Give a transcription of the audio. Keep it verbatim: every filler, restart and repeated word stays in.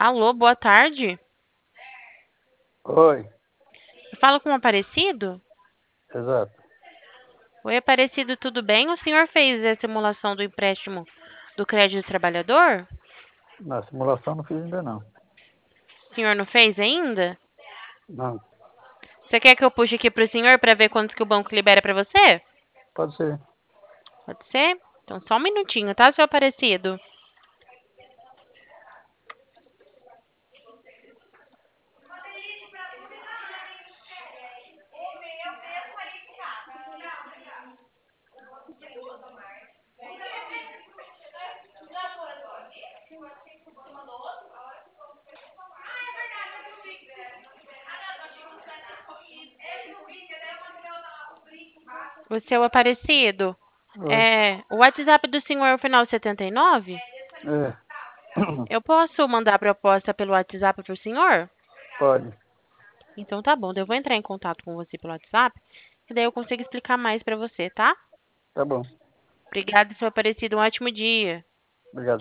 Alô, boa tarde. Oi, Eu falo com o Aparecido? exato. Oi, Aparecido, tudo bem? O senhor fez a simulação do empréstimo do crédito do trabalhador? Na simulação não fiz ainda não. O senhor não fez ainda? Não, Você quer que eu puxe aqui para o senhor para ver quantos que o banco libera para você? pode ser. Pode ser? Então, só um minutinho, tá, seu Aparecido? O seu Aparecido, Oi, é, o WhatsApp do senhor é o final setenta e nove? é, Eu posso mandar a proposta pelo WhatsApp para o senhor? pode, Então tá bom, eu vou entrar em contato com você pelo WhatsApp, e daí eu consigo explicar mais para você, tá? tá bom. Obrigada, seu Aparecido. Um ótimo dia. Obrigado.